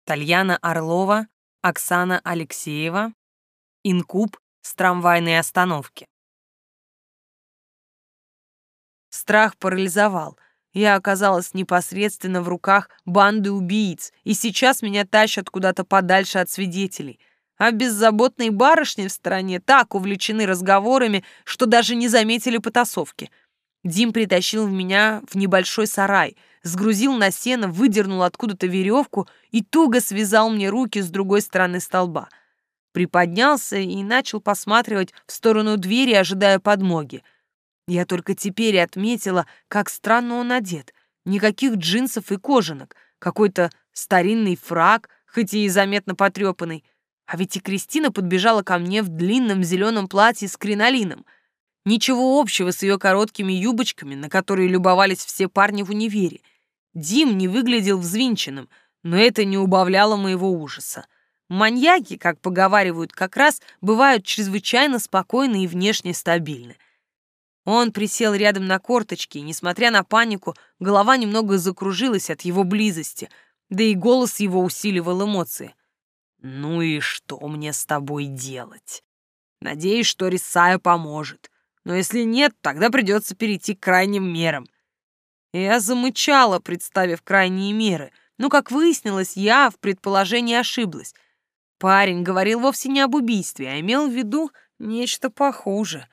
Тальяна Орлова, Оксана Алексеева. Инкуб с трамвайной остановки. Страх парализовал. Я оказалась непосредственно в руках банды убийц, и сейчас меня тащат куда-то подальше от свидетелей. А беззаботные барышни в стороне так увлечены разговорами, что даже не заметили потасовки. Дим притащил меня в небольшой сарай, сгрузил на сено, выдернул откуда-то веревку и туго связал мне руки с другой стороны столба. Приподнялся и начал посматривать в сторону двери, ожидая подмоги. Я только теперь отметила, как странно он одет. Никаких джинсов и кожанок, какой-то старинный фрак, хоть и заметно потрепанный. А ведь и Кристина подбежала ко мне в длинном зеленом платье с кринолином. Ничего общего с ее короткими юбочками, на которые любовались все парни в универе. Дим не выглядел взвинченным, но это не убавляло моего ужаса. Маньяки, как поговаривают, как раз бывают чрезвычайно спокойны и внешне стабильны. Он присел рядом на корточки, и, несмотря на панику, голова немного закружилась от его близости, да и голос его усиливал эмоции. «Ну и что мне с тобой делать? Надеюсь, что Рисая поможет. Но если нет, тогда придется перейти к крайним мерам». Я замычала, представив крайние меры, но, как выяснилось, я в предположении ошиблась. Парень говорил вовсе не об убийстве, а имел в виду нечто похуже.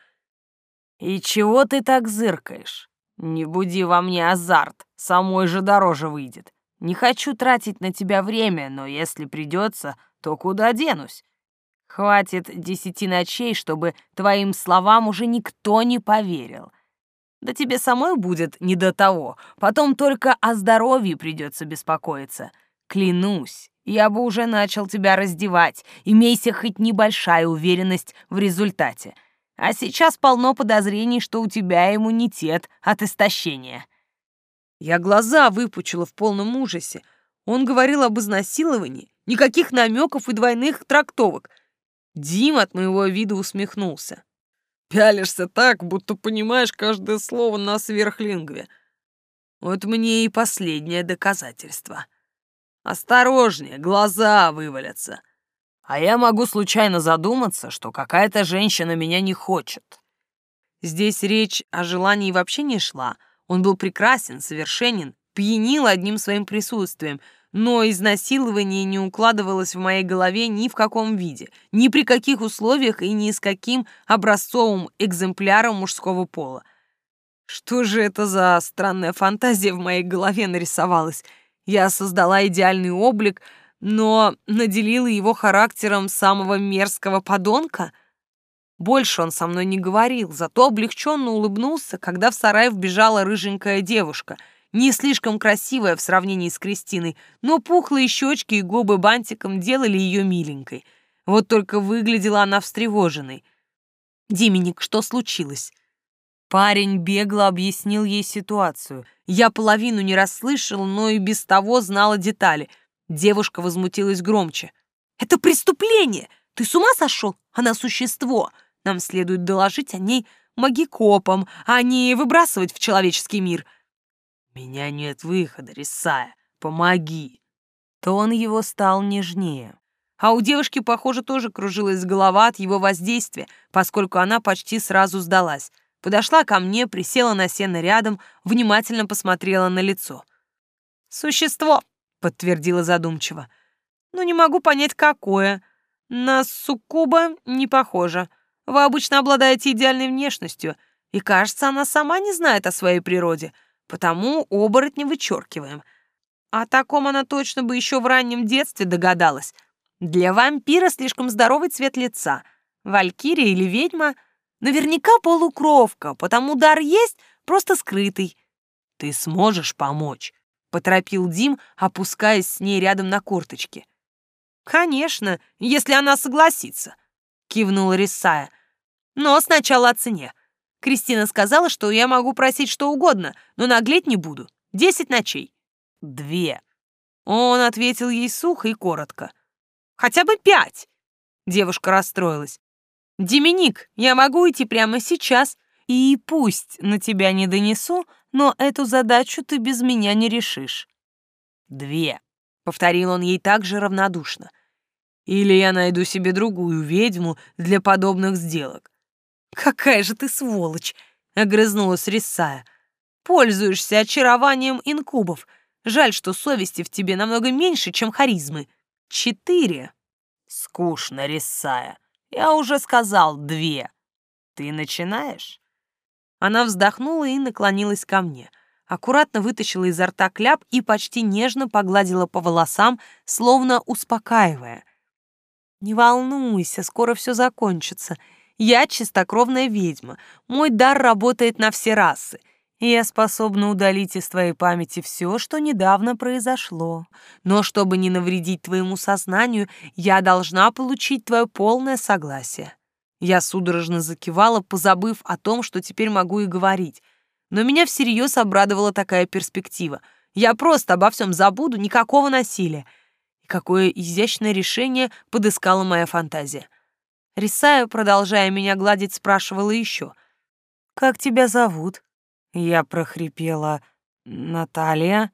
«И чего ты так зыркаешь? Не буди во мне азарт, самой же дороже выйдет. Не хочу тратить на тебя время, но если придется, то куда денусь? Хватит 10 ночей, чтобы твоим словам уже никто не поверил. Да тебе самой будет не до того, потом только о здоровье придется беспокоиться. Клянусь, я бы уже начал тебя раздевать, имейся хоть небольшая уверенность в результате. А сейчас полно подозрений, что у тебя иммунитет от истощения». Я глаза выпучила в полном ужасе. Он говорил об изнасиловании, никаких намеков и двойных трактовок. Дим от моего вида усмехнулся. «Пялишься так, будто понимаешь каждое слово на сверхлингве. Вот мне и последнее доказательство. Осторожнее, глаза вывалятся. А я могу случайно задуматься, что какая-то женщина меня не хочет». Здесь речь о желании вообще не шла. Он был прекрасен, совершенен, пьянил одним своим присутствием, но изнасилование не укладывалось в моей голове ни в каком виде, ни при каких условиях и ни с каким образцовым экземпляром мужского пола. Что же это за странная фантазия в моей голове нарисовалась? Я создала идеальный облик, но наделила его характером самого мерзкого подонка? Больше он со мной не говорил, зато облегченно улыбнулся, когда в сарай вбежала рыженькая девушка, не слишком красивая в сравнении с Кристиной, но пухлые щечки и губы бантиком делали ее миленькой. Вот только выглядела она встревоженной. «Диминик, что случилось?» Парень бегло объяснил ей ситуацию. Я половину не расслышал, но и без того знала детали. Девушка возмутилась громче. «Это преступление! Ты с ума сошел? Она существо! Нам следует доложить о ней магикопам, а не выбрасывать в человеческий мир». «У меня нет выхода, Рисая. Помоги!» Тон его стал нежнее. А у девушки, похоже, тоже кружилась голова от его воздействия, поскольку она почти сразу сдалась. Подошла ко мне, присела на сено рядом, внимательно посмотрела на лицо. «Существо», — подтвердила задумчиво. «Но не могу понять, какое. На суккуба не похоже. Вы обычно обладаете идеальной внешностью, и, кажется, она сама не знает о своей природе, потому оборотня вычеркиваем. О таком она точно бы еще в раннем детстве догадалась. Для вампира слишком здоровый цвет лица. Валькирия или ведьма наверняка полукровка, потому дар есть, просто скрытый». «Ты сможешь помочь?» — поторопил Дим, опускаясь с ней рядом на корточки. «Конечно, если она согласится», — кивнула Рисая. «Но сначала о цене. Кристина сказала, что я могу просить что угодно, но наглеть не буду. 10 ночей». 2. Он ответил ей сухо и коротко. «Хотя бы 5». Девушка расстроилась. «Деминик, я могу уйти прямо сейчас, и пусть на тебя не донесу, но эту задачу ты без меня не решишь». 2. Повторил он ей также равнодушно. Или я найду себе другую ведьму для подобных сделок. Какая же ты сволочь, огрызнулась Рисая. Пользуешься очарованием инкубов. Жаль, что совести в тебе намного меньше, чем харизмы. 4. Скучно, Рисая. Я уже сказал 2. Ты начинаешь? Она вздохнула и наклонилась ко мне. Аккуратно вытащила изо рта кляп и почти нежно погладила по волосам, словно успокаивая. «Не волнуйся, скоро все закончится. Я чистокровная ведьма. Мой дар работает на все расы. И я способна удалить из твоей памяти все, что недавно произошло. Но чтобы не навредить твоему сознанию, я должна получить твое полное согласие». Я судорожно закивала, позабыв о том, что теперь могу и говорить. Но меня всерьез обрадовала такая перспектива. Я просто обо всем забуду, никакого насилия. И какое изящное решение подыскала моя фантазия. Рисая, продолжая меня гладить, спрашивала еще. «Как тебя зовут?» Я прохрипела. «Наталья?»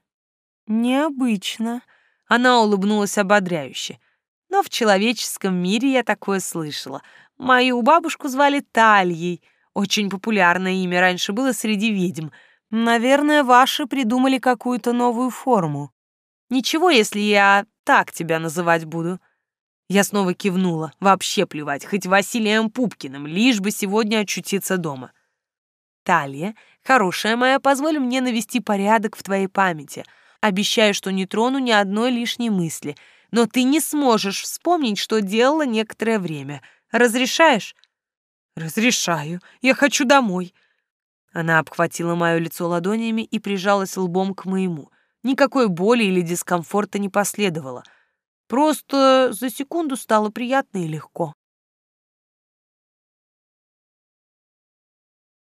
«Необычно». Она улыбнулась ободряюще. Но в человеческом мире я такое слышала. Мою бабушку звали Тальей. Очень популярное имя раньше было среди ведьм. Наверное, ваши придумали какую-то новую форму. Ничего, если я так тебя называть буду. Я снова кивнула. Вообще плевать, хоть Василием Пупкиным, лишь бы сегодня очутиться дома. Талья, хорошая моя, позволь мне навести порядок в твоей памяти. Обещаю, что не трону ни одной лишней мысли. Но ты не сможешь вспомнить, что делала некоторое время. Разрешаешь? Разрешаю. Я хочу домой. Она обхватила мое лицо ладонями и прижалась лбом к моему. Никакой боли или дискомфорта не последовало. Просто за секунду стало приятно и легко.